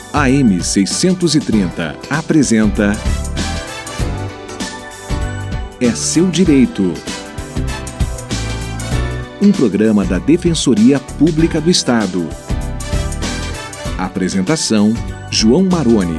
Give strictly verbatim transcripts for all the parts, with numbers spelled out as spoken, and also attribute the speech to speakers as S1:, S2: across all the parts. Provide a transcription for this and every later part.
S1: A M seiscentos e trinta apresenta É Seu Direito. Um programa da Defensoria Pública do Estado. Apresentação: João Maroni.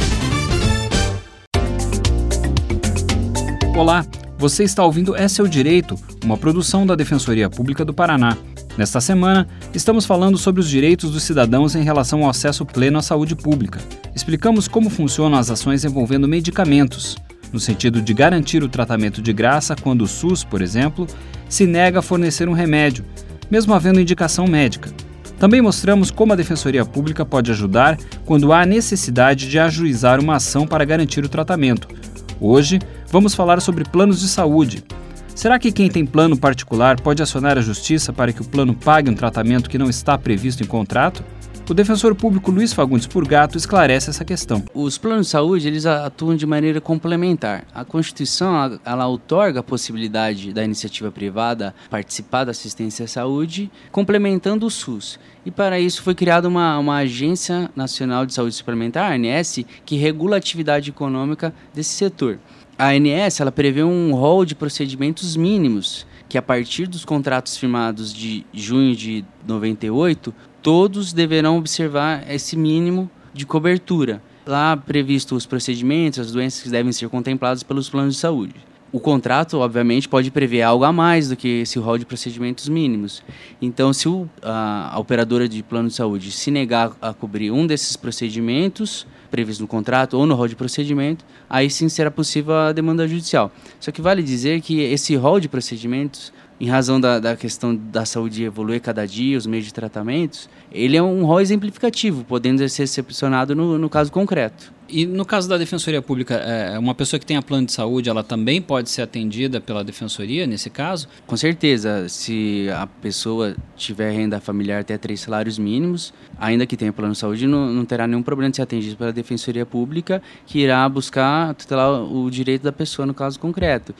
S2: Olá, você está ouvindo É Seu Direito, uma produção da Defensoria Pública do Paraná. Nesta semana, estamos falando sobre os direitos dos cidadãos em relação ao acesso pleno à saúde pública. Explicamos como funcionam as ações envolvendo medicamentos, no sentido de garantir o tratamento de graça quando o SUS, por exemplo, se nega a fornecer um remédio, mesmo havendo indicação médica. Também mostramos como a Defensoria Pública pode ajudar quando há necessidade de ajuizar uma ação para garantir o tratamento. Hoje, vamos falar sobre planos de saúde. Será que quem tem plano particular pode acionar a Justiça para que o plano pague um tratamento que não está previsto em contrato? O defensor público Luiz Fagundes Purgato esclarece essa questão.
S3: Os planos de saúde, eles atuam de maneira complementar. A Constituição, ela outorga a possibilidade da iniciativa privada participar da assistência à saúde, complementando o SUS. E para isso foi criada uma, uma Agência Nacional de Saúde Suplementar, a ANS, que regula a atividade econômica desse setor. A ANS, ela prevê um rol de procedimentos mínimos, que a partir dos contratos firmados de junho de noventa e oito, todos deverão observar esse mínimo de cobertura. Lá previsto os procedimentos, as doenças que devem ser contempladas pelos planos de saúde. O contrato, obviamente, pode prever algo a mais do que esse rol de procedimentos mínimos. Então, se o, a, a operadora de plano de saúde se negar a cobrir um desses procedimentos previstos no contrato ou no rol de procedimento, aí sim será possível a demanda judicial. Só que vale dizer que esse rol de procedimentos, em razão da, da questão da saúde evoluir cada dia, os meios de tratamentos, ele é um rol exemplificativo, podendo ser excepcionado no, no caso concreto.
S2: E no caso da Defensoria Pública, é, uma pessoa que tenha plano de saúde, ela também pode ser atendida pela Defensoria, nesse caso?
S3: Com certeza, se a pessoa tiver renda familiar até três salários mínimos, ainda que tenha plano de saúde, não, não terá nenhum problema de ser atendido pela Defensoria Pública, que irá buscar tutelar o direito da pessoa no caso concreto.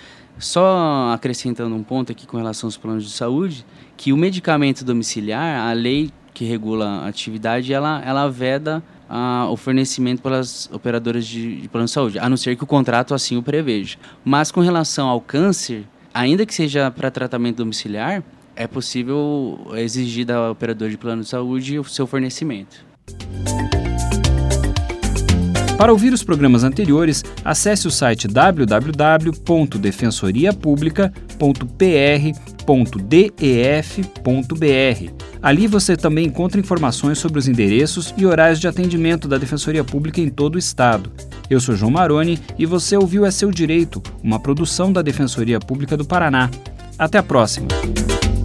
S3: Só acrescentando um ponto aqui com relação aos planos de saúde, que o medicamento domiciliar, a lei que regula a atividade, ela, ela veda ah, o fornecimento pelas operadoras de, de plano de saúde, a não ser que o contrato assim o preveja. Mas com relação ao câncer, ainda que seja para tratamento domiciliar, é possível exigir da operadora de plano de saúde o seu fornecimento.
S2: Para ouvir os programas anteriores, acesse o site w w w ponto defensoria publica ponto p r ponto d e f ponto b r. Ali você também encontra informações sobre os endereços e horários de atendimento da Defensoria Pública em todo o estado. Eu sou João Maroni e você ouviu É Seu Direito, uma produção da Defensoria Pública do Paraná. Até a próxima!